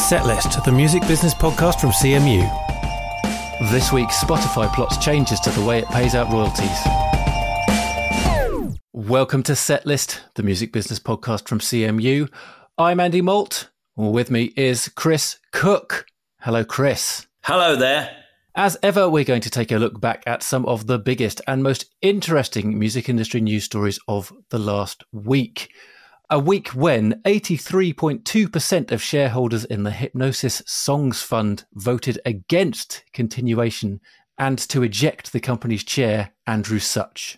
Setlist, the music business podcast from CMU. This week, Spotify plots changes to the way it pays out royalties. Welcome to Setlist, the music business podcast from CMU. I'm Andy Malt. With me is Chris Cook. Hello, Chris. Hello there. As ever, we're going to take a look back at some of the biggest and most interesting music industry news stories of the last week. A week when 83.2% of shareholders in the Hipgnosis Songs Fund voted against continuation and to eject the company's chair, Andrew Such.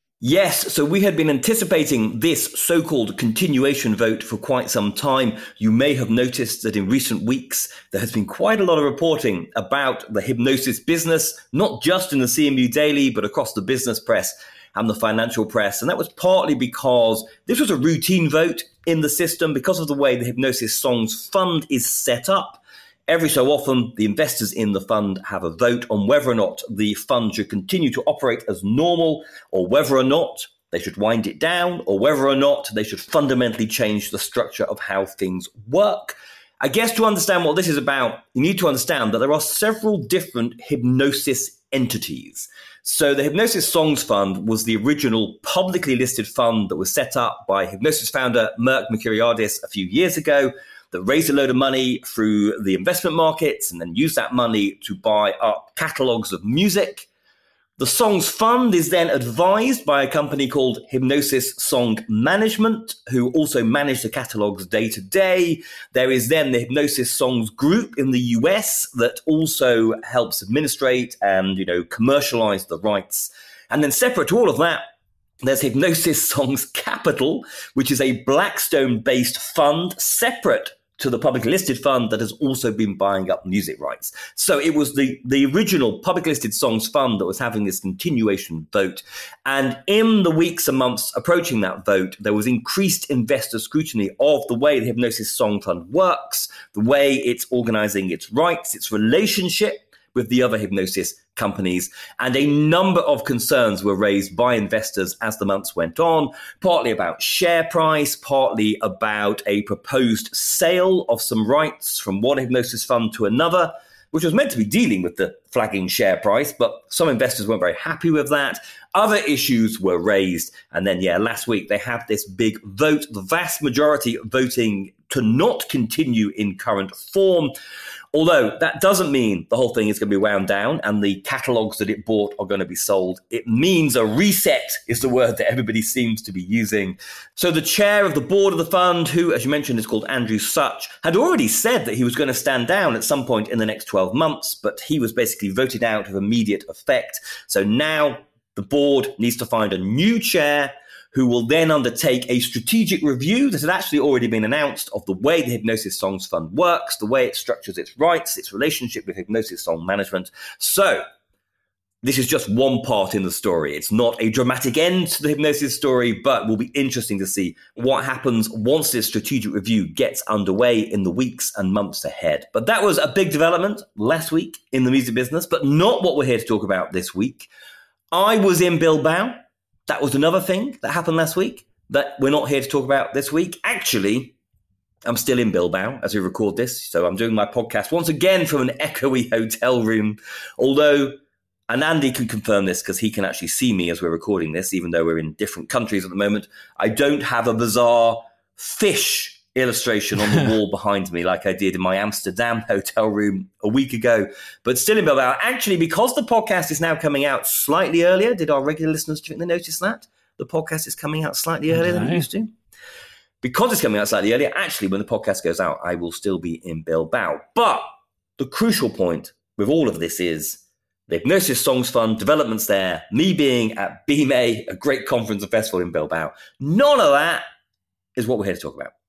Yes, so we had been anticipating this so-called continuation vote for quite some time. You may have noticed that in recent weeks, there has been quite a lot of reporting about the Hipgnosis business, not just in the CMU Daily, but across the business press and the financial press. And that was partly because this was a routine vote in the system because of the way the Hipgnosis Songs Fund is set up. Every so often, the investors in the fund have a vote on whether or not the fund should continue to operate as normal, or whether or not they should wind it down, or whether or not they should fundamentally change the structure of how things work. I guess to understand what this is about, you need to understand that there are several different Hipgnosis entities. So the Hipgnosis Songs Fund was the original publicly listed fund that was set up by Hipgnosis founder Mirk Mercuriadis a few years ago, that raised a load of money through the investment markets and then used that money to buy up catalogues of music. The Songs Fund is then advised by a company called Hipgnosis Song Management, who also manage the catalogues day to day. There is then the Hipgnosis Songs Group in the US that also helps administrate and, commercialize the rights. And then separate to all of that, there's Hipgnosis Songs Capital, which is a Blackstone-based fund separate to the publicly listed fund that has also been buying up music rights. So it was the original publicly listed Songs Fund that was having this continuation vote. And in the weeks and months approaching that vote, there was increased investor scrutiny of the way the Hipgnosis Song Fund works, the way it's organizing its rights, its relationship with the other Hipgnosis companies, and a number of concerns were raised by investors as the months went on, partly about share price, partly about a proposed sale of some rights from one Hipgnosis fund to another, which was meant to be dealing with the flagging share price, but some investors weren't very happy with that. Other issues were raised, and then, last week they had this big vote, the vast majority voting to not continue in current form. Although that doesn't mean the whole thing is going to be wound down and the catalogues that it bought are going to be sold. It means a reset is the word that everybody seems to be using. So the chair of the board of the fund, who, as you mentioned, is called Andrew Such, had already said that he was going to stand down at some point in the next 12 months, but he was basically voted out of immediate effect. So now the board needs to find a new chair who will then undertake a strategic review that had actually already been announced of the way the Hipgnosis Songs Fund works, the way it structures its rights, its relationship with Hipgnosis Song Management. So this is just one part in the story. It's not a dramatic end to the Hipgnosis story, but will be interesting to see what happens once this strategic review gets underway in the weeks and months ahead. But that was a big development last week in the music business, but not what we're here to talk about this week. I was in Bilbao. That was another thing that happened last week that we're not here to talk about this week. Actually, I'm still in Bilbao as we record this. So I'm doing my podcast once again from an echoey hotel room. Although, and Andy can confirm this because he can actually see me as we're recording this, even though we're in different countries at the moment. I don't have a bizarre fish illustration on the wall behind me like I did in my Amsterdam hotel room a week ago, but still in Bilbao. Actually, because the podcast is now coming out slightly earlier, did our regular listeners, do you think they notice that? The podcast is coming out slightly earlier than it used to? Because it's coming out slightly earlier, actually, when the podcast goes out, I will still be in Bilbao. But the crucial point with all of this is the Hipgnosis Songs Fund, developments there, me being at BMA, a great conference and festival in Bilbao. None of that is what we're here to talk about.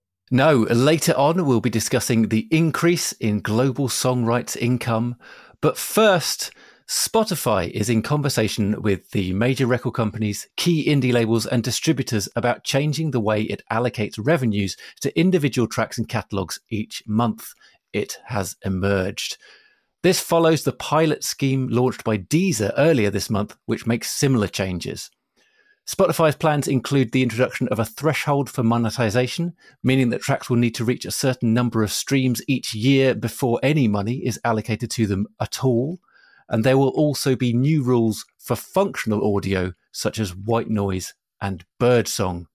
No, later on we'll be discussing the increase in global song rights income. But first, Spotify is in conversation with the major record companies, key indie labels and distributors about changing the way it allocates revenues to individual tracks and catalogues each month. It has emerged. This follows the pilot scheme launched by Deezer earlier this month, which makes similar changes. Spotify's plans include the introduction of a threshold for monetization, meaning that tracks will need to reach a certain number of streams each year before any money is allocated to them at all. And there will also be new rules for functional audio, such as white noise and birdsong.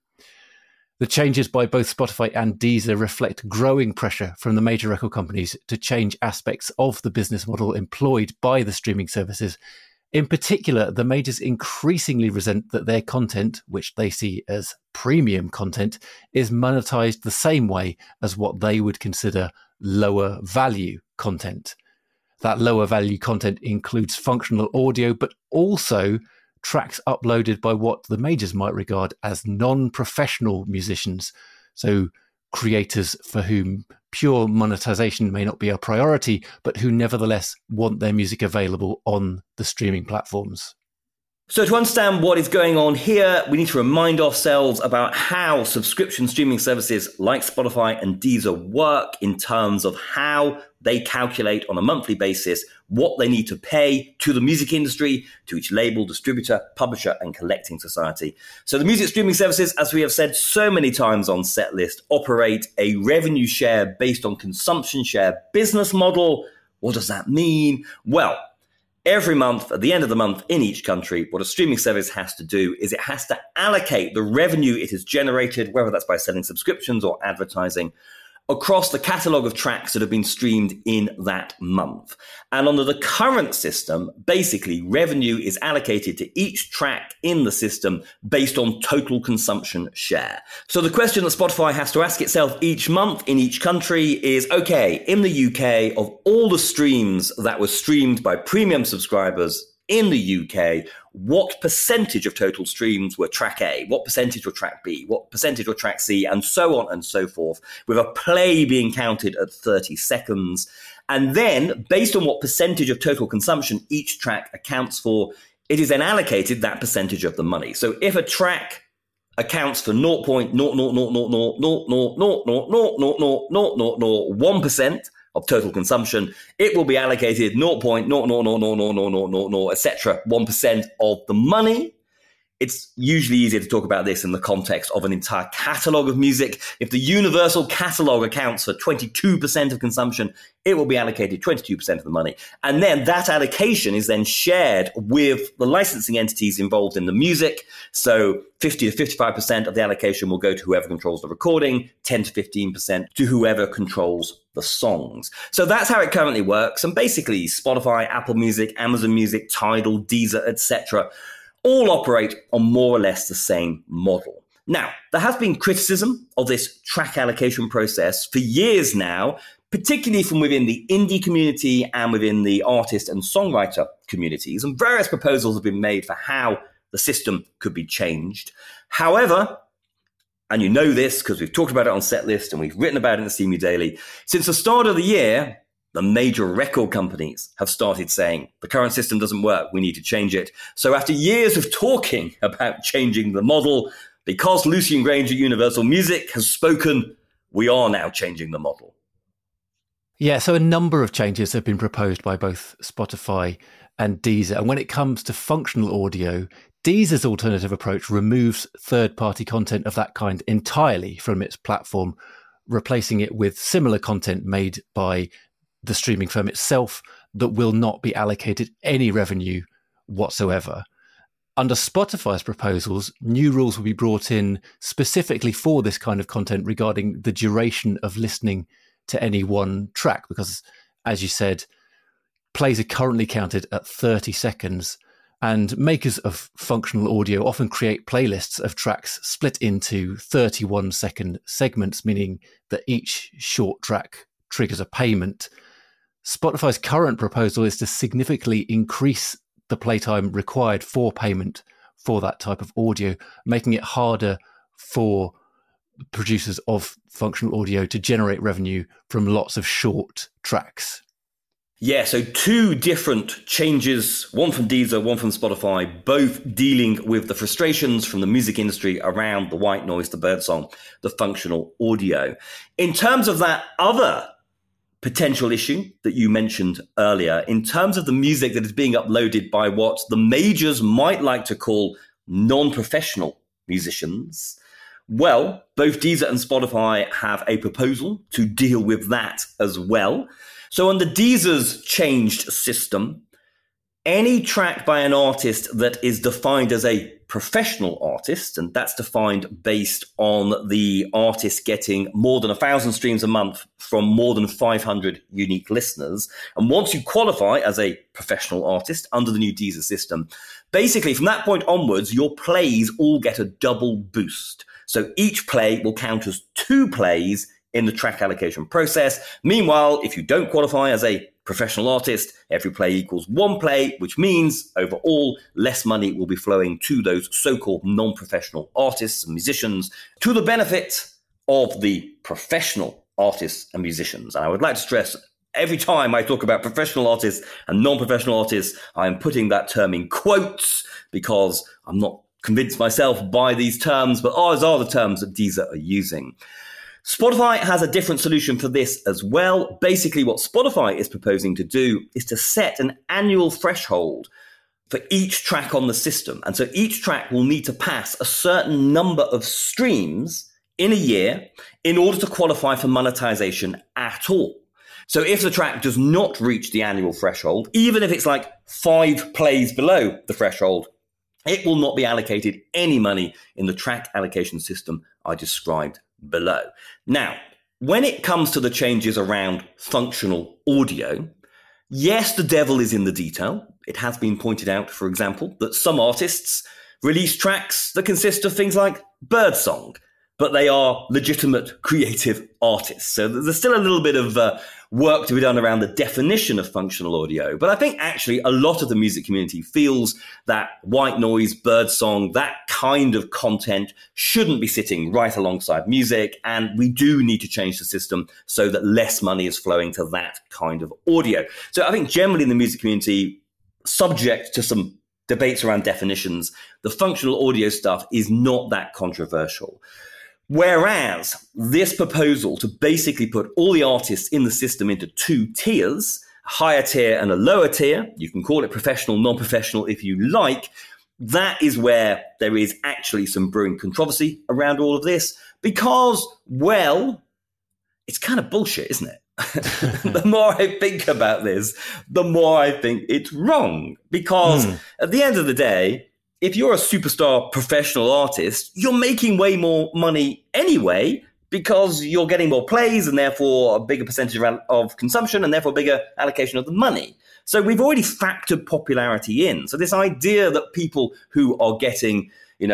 The changes by both Spotify and Deezer reflect growing pressure from the major record companies to change aspects of the business model employed by the streaming services. In particular, the majors increasingly resent that their content, which they see as premium content, is monetized the same way as what they would consider lower value content. That lower value content includes functional audio, but also tracks uploaded by what the majors might regard as non-professional musicians. So creators for whom pure monetization may not be a priority, but who nevertheless want their music available on the streaming platforms. So to understand what is going on here, we need to remind ourselves about how subscription streaming services like Spotify and Deezer work in terms of how they calculate on a monthly basis what they need to pay to the music industry, to each label, distributor, publisher, and collecting society. So the music streaming services, as we have said so many times on Setlist, operate a revenue share based on consumption share business model. What does that mean? Well, every month, at the end of the month in each country, what a streaming service has to do is it has to allocate the revenue it has generated, whether that's by selling subscriptions or advertising, across the catalogue of tracks that have been streamed in that month. And under the current system, basically revenue is allocated to each track in the system based on total consumption share. So the question that Spotify has to ask itself each month in each country is, okay, in the UK, of all the streams that were streamed by premium subscribers in the UK, what percentage of total streams were track A? What percentage were track B? What percentage were track C? And so on and so forth, with a play being counted at 30 seconds. And then, based on what percentage of total consumption each track accounts for, it is then allocated that percentage of the money. So if a track accounts for 0.000000000000001% of total consumption, it will be allocated 0.000000000, etc., 1% of the money. It's usually easier to talk about this in the context of an entire catalogue of music. If the universal catalogue accounts for 22% of consumption, it will be allocated 22% of the money. And then that allocation is then shared with the licensing entities involved in the music. So 50 to 55% of the allocation will go to whoever controls the recording, 10 to 15% to whoever controls the songs. So that's how it currently works. And basically Spotify, Apple Music, Amazon Music, Tidal, Deezer, etc., all operate on more or less the same model. Now, there has been criticism of this track allocation process for years now, particularly from within the indie community and within the artist and songwriter communities, and various proposals have been made for how the system could be changed. However, and you know this because we've talked about it on Setlist and we've written about it in the CMU Daily, since the start of the year, the major record companies have started saying the current system doesn't work, we need to change it. So after years of talking about changing the model, because Lucian Grainge at Universal Music has spoken, we are now changing the model. Yeah, so a number of changes have been proposed by both Spotify and Deezer. And when it comes to functional audio, Deezer's alternative approach removes third-party content of that kind entirely from its platform, replacing it with similar content made by the streaming firm itself that will not be allocated any revenue whatsoever. Under Spotify's proposals, new rules will be brought in specifically for this kind of content regarding the duration of listening to any one track, because, as you said, plays are currently counted at 30 seconds, and makers of functional audio often create playlists of tracks split into 31-second segments, meaning that each short track triggers a payment. Spotify's current proposal is to significantly increase the playtime required for payment for that type of audio, making it harder for producers of functional audio to generate revenue from lots of short tracks. Yeah, so two different changes, one from Deezer, one from Spotify, both dealing with the frustrations from the music industry around the white noise, the birdsong, the functional audio. In terms of that other potential issue that you mentioned earlier, in terms of the music that is being uploaded by what the majors might like to call non-professional musicians. Well, both Deezer and Spotify have a proposal to deal with that as well. So under Deezer's changed system, any track by an artist that is defined as a professional artist, and that's defined based on the artist getting more than 1,000 streams a month from more than 500 unique listeners. And once you qualify as a professional artist under the new Deezer system, basically from that point onwards, your plays all get a double boost. So each play will count as 2 plays in the track allocation process. Meanwhile, if you don't qualify as a professional artist, every play equals 1 play, which means overall less money will be flowing to those so-called non-professional artists and musicians to the benefit of the professional artists and musicians. And I would like to stress, every time I talk about professional artists and non-professional artists, I am putting that term in quotes because I'm not convinced myself by these terms, but ours are the terms that Deezer are using. Spotify has a different solution for this as well. Basically, what Spotify is proposing to do is to set an annual threshold for each track on the system. And so each track will need to pass a certain number of streams in a year in order to qualify for monetization at all. So if the track does not reach the annual threshold, even if it's like 5 plays below the threshold, it will not be allocated any money in the track allocation system I described below. Now, when it comes to the changes around functional audio, yes, the devil is in the detail. It has been pointed out, for example, that some artists release tracks that consist of things like birdsong, but they are legitimate creative artists. So there's still a little bit of work to be done around the definition of functional audio. But I think actually a lot of the music community feels that white noise, birdsong, that kind of content shouldn't be sitting right alongside music. And we do need to change the system so that less money is flowing to that kind of audio. So I think generally in the music community, subject to some debates around definitions, the functional audio stuff is not that controversial. Whereas this proposal to basically put all the artists in the system into 2 tiers, a higher tier and a lower tier, you can call it professional, non-professional if you like, that is where there is actually some brewing controversy around all of this because, well, it's kind of bullshit, isn't it? The more I think about this, the more I think it's wrong because at the end of the day, if you're a superstar professional artist, you're making way more money anyway because you're getting more plays and therefore a bigger percentage of consumption and therefore a bigger allocation of the money. So we've already factored popularity in. So this idea that people who are getting,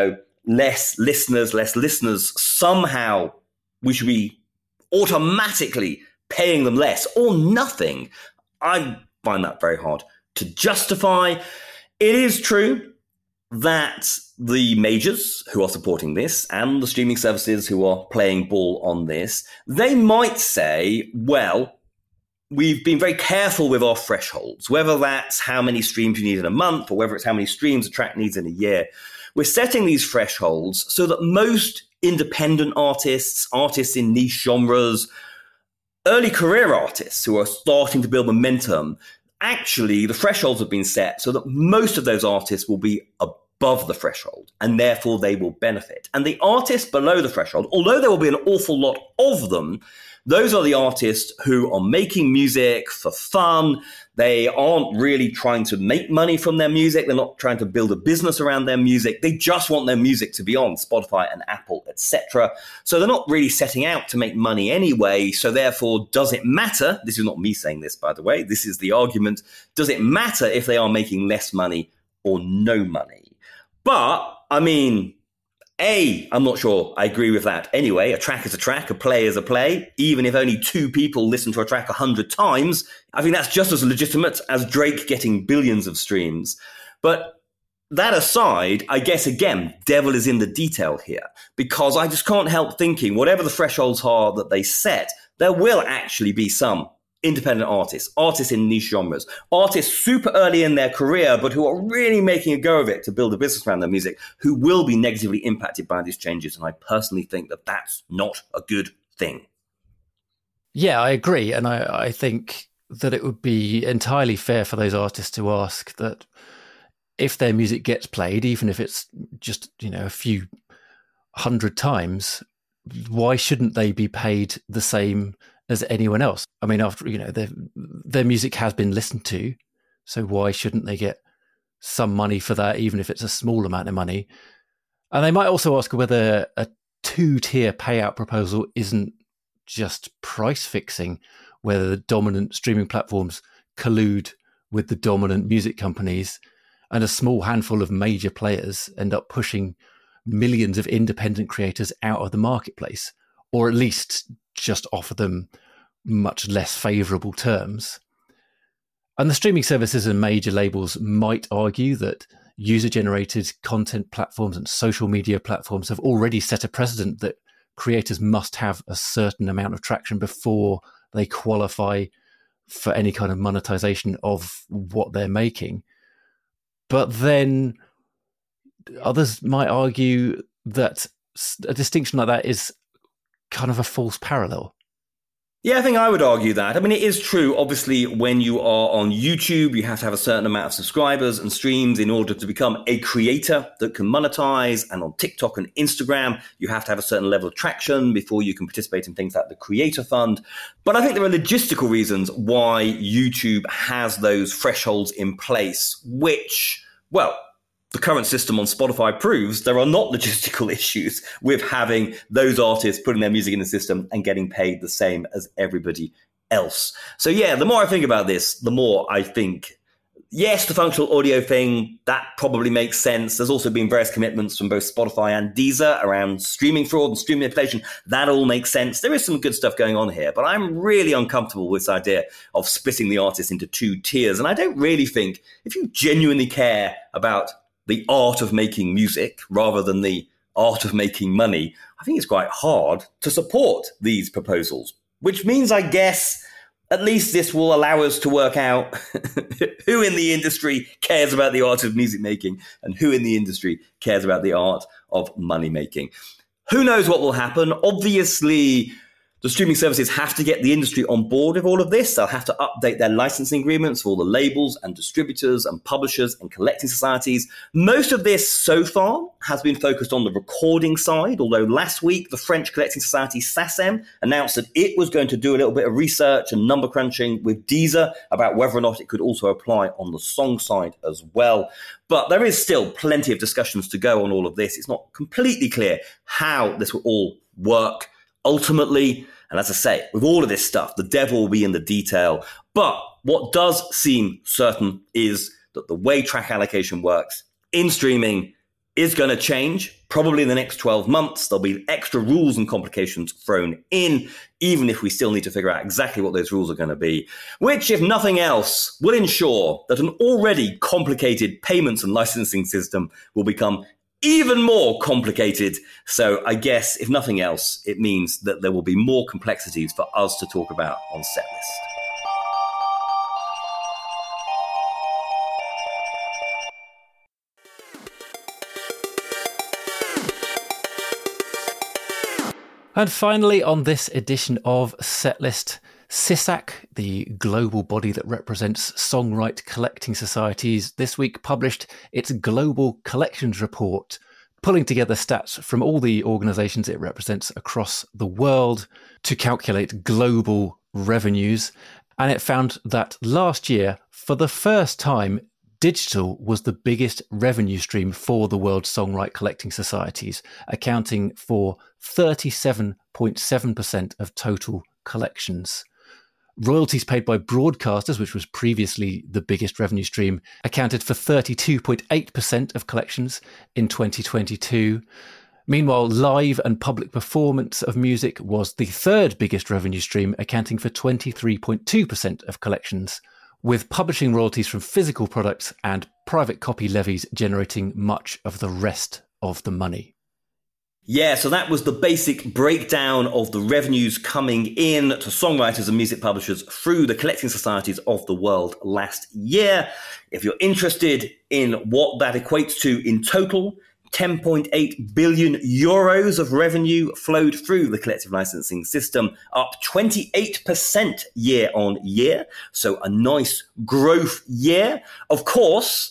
less listeners, somehow we should be automatically paying them less or nothing, I find that very hard to justify. It is true that the majors who are supporting this and the streaming services who are playing ball on this, they might say, well, we've been very careful with our thresholds, whether that's how many streams you need in a month or whether it's how many streams a track needs in a year. We're setting these thresholds so that most independent artists in niche genres, early career artists who are starting to build momentum, actually, the thresholds have been set so that most of those artists will be above the threshold and therefore they will benefit. And the artists below the threshold, although there will be an awful lot of them, those are the artists who are making music for fun. They aren't really trying to make money from their music. They're not trying to build a business around their music. They just want their music to be on Spotify and Apple, etc. So they're not really setting out to make money anyway. So therefore, does it matter? This is not me saying this, by the way. This is the argument. Does it matter if they are making less money or no money? But, I mean, I'm not sure I agree with that. Anyway, a track is a track, a play is a play. Even if only 2 people listen to a track 100 times, I think that's just as legitimate as Drake getting billions of streams. But that aside, I guess, again, devil is in the detail here, because I just can't help thinking whatever the thresholds are that they set, there will actually be some independent artists in niche genres, artists super early in their career, but who are really making a go of it to build a business around their music, who will be negatively impacted by these changes. And I personally think that that's not a good thing. Yeah, I agree. And I think that it would be entirely fair for those artists to ask that if their music gets played, even if it's just, a few hundred times, why shouldn't they be paid the same as anyone else? I mean, after, their music has been listened to, so why shouldn't they get some money for that, even if it's a small amount of money? And they might also ask whether a 2-tier payout proposal isn't just price fixing, whether the dominant streaming platforms collude with the dominant music companies and a small handful of major players end up pushing millions of independent creators out of the marketplace, or at least just offer them much less favorable terms. And the streaming services and major labels might argue that user-generated content platforms and social media platforms have already set a precedent that creators must have a certain amount of traction before they qualify for any kind of monetization of what they're making. But then others might argue that a distinction like that is kind of a false parallel. Yeah, I think I would argue that. I mean, it is true. Obviously, when you are on YouTube, you have to have a certain amount of subscribers and streams in order to become a creator that can monetize. And on TikTok and Instagram, you have to have a certain level of traction before you can participate in things like the Creator Fund. But I think there are logistical reasons why YouTube has those thresholds in place, which, well, the current system on Spotify proves there are not logistical issues with having those artists putting their music in the system and getting paid the same as everybody else. So yeah, the more I think about this, the more I think, yes, the functional audio thing, that probably makes sense. There's also been various commitments from both Spotify and Deezer around streaming fraud and streaming manipulation. That all makes sense. There is some good stuff going on here, but I'm really uncomfortable with this idea of splitting the artist into 2 tiers. And I don't really think, if you genuinely care about the art of making music rather than the art of making money, I think it's quite hard to support these proposals, which means, I guess, at least this will allow us to work out who in the industry cares about the art of music making and who in the industry cares about the art of money making. Who knows what will happen? Obviously, the streaming services have to get the industry on board with all of this. They'll have to update their licensing agreements for all the labels and distributors and publishers and collecting societies. Most of this so far has been focused on the recording side, although last week the French collecting society SACEM announced that it was going to do a little bit of research and number crunching with Deezer about whether or not it could also apply on the song side as well. But there is still plenty of discussions to go on all of this. It's not completely clear how this will all work ultimately. And as I say, with all of this stuff, the devil will be in the detail. But what does seem certain is that the way track allocation works in streaming is going to change. Probably in the next 12 months, there'll be extra rules and complications thrown in, even if we still need to figure out exactly what those rules are going to be, which, if nothing else, will ensure that an already complicated payments and licensing system will become even more complicated. So I guess, if nothing else, it means that there will be more complexities for us to talk about on Setlist. And finally, on this edition of Setlist, SISAC, the global body that represents songwrite collecting societies, this week published its Global Collections Report, pulling together stats from all the organisations it represents across the world to calculate global revenues. And it found that last year, for the first time, digital was the biggest revenue stream for the World Songwrite Collecting Societies, accounting for 37.7% of total collections. Royalties paid by broadcasters, which was previously the biggest revenue stream, accounted for 32.8% of collections in 2022. Meanwhile, live and public performance of music was the third biggest revenue stream, accounting for 23.2% of collections, with publishing royalties from physical products and private copy levies generating much of the rest of the money. Yeah, so that was the basic breakdown of the revenues coming in to songwriters and music publishers through the collecting societies of the world last year. If you're interested in what that equates to in total, 10.8 billion euros of revenue flowed through the collective licensing system, up 28% year on year. So a nice growth year. Of course,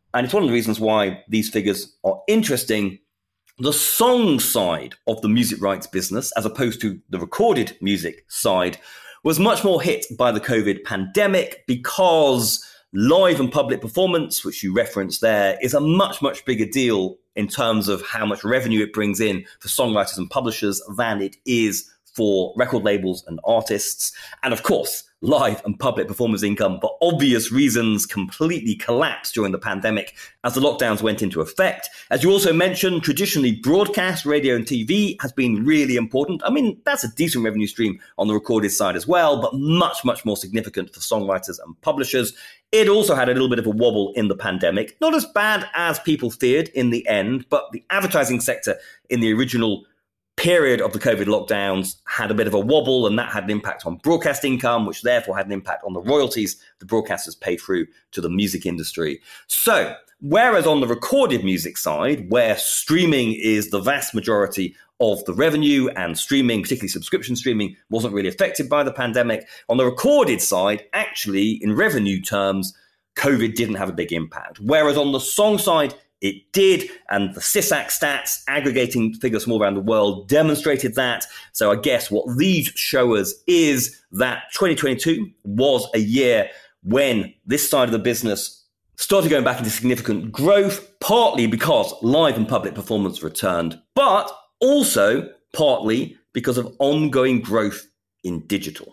and it's one of the reasons why these figures are interesting, the song side of the music rights business, as opposed to the recorded music side, was much more hit by the COVID pandemic because live and public performance, which you referenced there, is a much, much bigger deal in terms of how much revenue it brings in for songwriters and publishers than it is for record labels and artists. And of course, live and public performance income, for obvious reasons, completely collapsed during the pandemic as the lockdowns went into effect. As you also mentioned, traditionally broadcast, radio and TV has been really important. I mean, that's a decent revenue stream on the recorded side as well, but much, much more significant for songwriters and publishers. It also had a little bit of a wobble in the pandemic, not as bad as people feared in the end, but the advertising sector in the original period of the COVID lockdowns had a bit of a wobble, and that had an impact on broadcast income, which therefore had an impact on the royalties the broadcasters pay through to the music industry. So, whereas on the recorded music side, where streaming is the vast majority of the revenue, and streaming, particularly subscription streaming, wasn't really affected by the pandemic, on the recorded side, actually, in revenue terms, COVID didn't have a big impact. Whereas on the song side, it did, and the SISAC stats, aggregating figures from all around the world, demonstrated that. So I guess what these show us is that 2022 was a year when this side of the business started going back into significant growth, partly because live and public performance returned, but also partly because of ongoing growth in digital.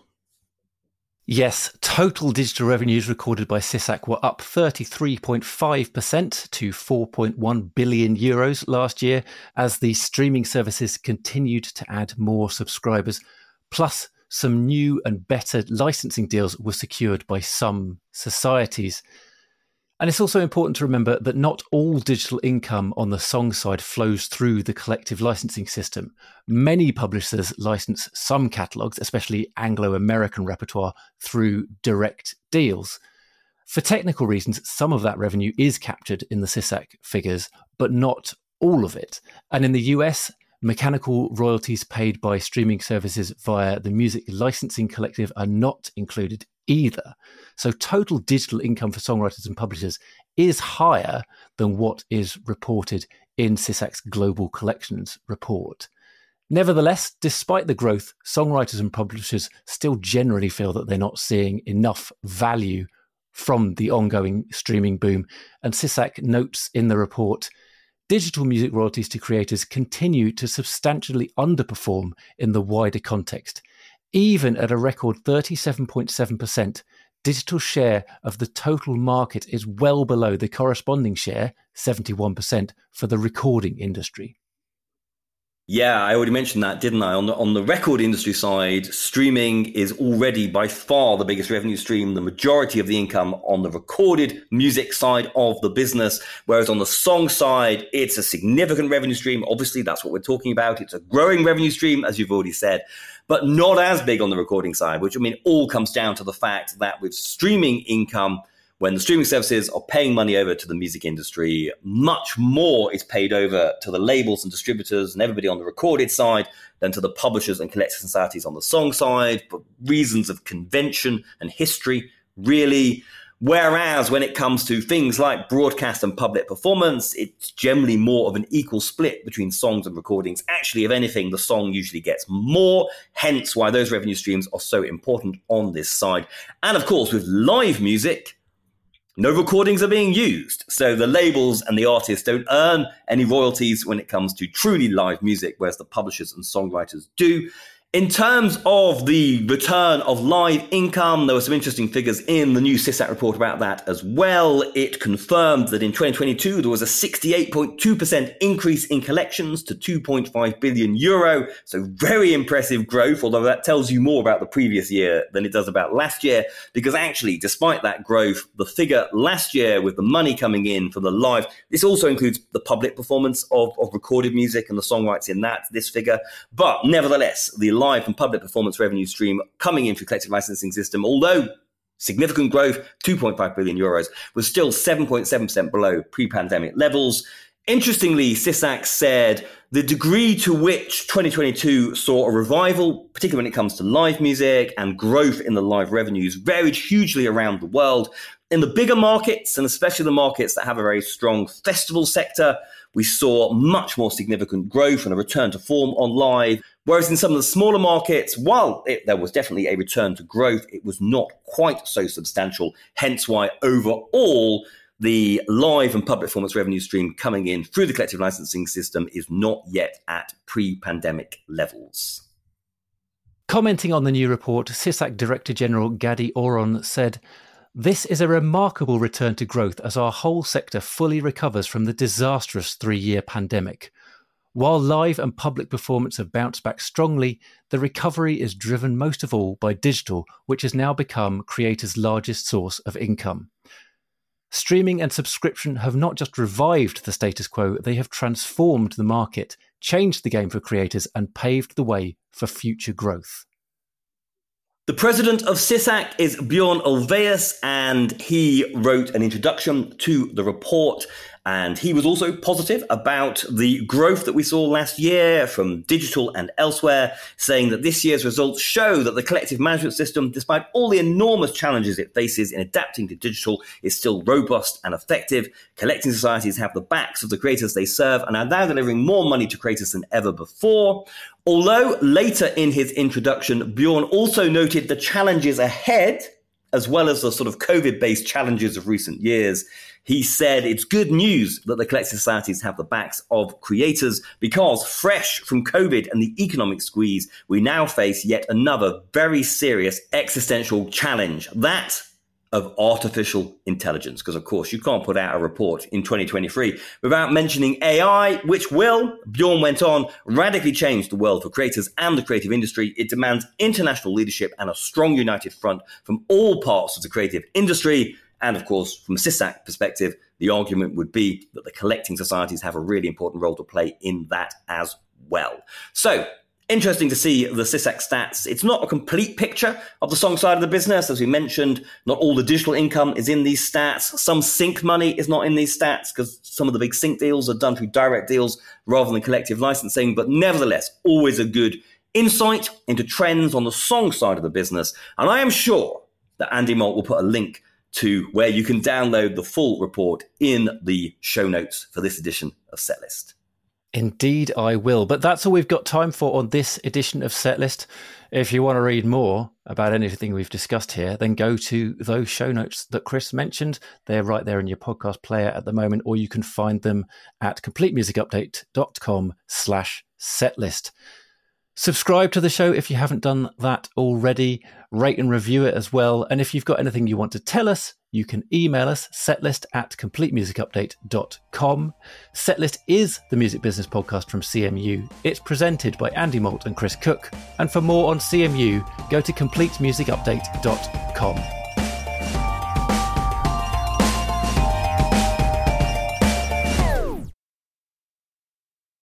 Yes, total digital revenues recorded by SISAC were up 33.5% to 4.1 billion euros last year as the streaming services continued to add more subscribers. Plus, some new and better licensing deals were secured by some societies. And it's also important to remember that not all digital income on the song side flows through the collective licensing system. Many publishers license some catalogues, especially Anglo-American repertoire, through direct deals. For technical reasons, some of that revenue is captured in the SISAC figures, but not all of it. And in the US, mechanical royalties paid by streaming services via the Music Licensing Collective are not included either. So total digital income for songwriters and publishers is higher than what is reported in SISAC's Global Collections report. Nevertheless, despite the growth, songwriters and publishers still generally feel that they're not seeing enough value from the ongoing streaming boom. And SISAC notes in the report, digital music royalties to creators continue to substantially underperform in the wider context. Even at a record 37.7%, digital share of the total market is well below the corresponding share, 71%, for the recording industry. Yeah, I already mentioned that, didn't I? On the record industry side, streaming is already by far the biggest revenue stream, the majority of the income on the recorded music side of the business. Whereas on the song side, it's a significant revenue stream. Obviously, that's what we're talking about. It's a growing revenue stream, as you've already said, but not as big on the recording side, which all comes down to the fact that with streaming income, when the streaming services are paying money over to the music industry, much more is paid over to the labels and distributors and everybody on the recorded side than to the publishers and collective societies on the song side, for reasons of convention and history, really. Whereas when it comes to things like broadcast and public performance, it's generally more of an equal split between songs and recordings. Actually, if anything, the song usually gets more, hence why those revenue streams are so important on this side. And of course, with live music, no recordings are being used. So the labels and the artists don't earn any royalties when it comes to truly live music, whereas the publishers and songwriters do. In terms of the return of live income, there were some interesting figures in the new SISAC report about that as well. It confirmed that in 2022, there was a 68.2% increase in collections to 2.5 billion euro. So very impressive growth, although that tells you more about the previous year than it does about last year. Because actually, despite that growth, the figure last year with the money coming in for the live, this also includes the public performance of recorded music and the song rights in this figure. But nevertheless, the live and public performance revenue stream coming in through collective licensing system, although significant growth, 2.5 billion euros, was still 7.7% below pre-pandemic levels. Interestingly, Sisak said the degree to which 2022 saw a revival, particularly when it comes to live music and growth in the live revenues, varied hugely around the world. In the bigger markets, and especially the markets that have a very strong festival sector, we saw much more significant growth and a return to form on live. Whereas in some of the smaller markets, while there was definitely a return to growth, it was not quite so substantial. Hence why overall, the live and public performance revenue stream coming in through the collective licensing system is not yet at pre-pandemic levels. Commenting on the new report, Sisak Director General Gadi Oron said, "This is a remarkable return to growth as our whole sector fully recovers from the disastrous 3-year pandemic. While live and public performance have bounced back strongly, the recovery is driven most of all by digital, which has now become creators' largest source of income. Streaming and subscription have not just revived the status quo, they have transformed the market, changed the game for creators, and paved the way for future growth." The president of Sisak is Bjorn Ulvaeus, and he wrote an introduction to the report. And he was also positive about the growth that we saw last year from digital and elsewhere, saying that this year's results show that the collective management system, despite all the enormous challenges it faces in adapting to digital, is still robust and effective. Collecting societies have the backs of the creators they serve and are now delivering more money to creators than ever before. Although later in his introduction, Bjorn also noted the challenges ahead, as well as the sort of COVID-based challenges of recent years. He said it's good news that the collective societies have the backs of creators because fresh from COVID and the economic squeeze, we now face yet another very serious existential challenge, that of artificial intelligence. Because, of course, you can't put out a report in 2023 without mentioning AI, which will, Bjorn went on, radically change the world for creators and the creative industry. It demands international leadership and a strong united front from all parts of the creative industry. And of course, from a Sisak perspective, the argument would be that the collecting societies have a really important role to play in that as well. So, interesting to see the Sisak stats. It's not a complete picture of the song side of the business. As we mentioned, not all the digital income is in these stats. Some sync money is not in these stats because some of the big sync deals are done through direct deals rather than collective licensing. But nevertheless, always a good insight into trends on the song side of the business. And I am sure that Andy Malt will put a link to where you can download the full report in the show notes for this edition of Setlist. Indeed, I will. But that's all we've got time for on this edition of Setlist. If you want to read more about anything we've discussed here, then go to those show notes that Chris mentioned. They're right there in your podcast player at the moment, or you can find them at completemusicupdate.com/setlist. Subscribe to the show if you haven't done that already. Rate and review it as well. And if you've got anything you want to tell us, you can email us, setlist@completemusicupdate.com. Setlist is the music business podcast from CMU. It's presented by Andy Malt and Chris Cook. And for more on CMU, go to completemusicupdate.com.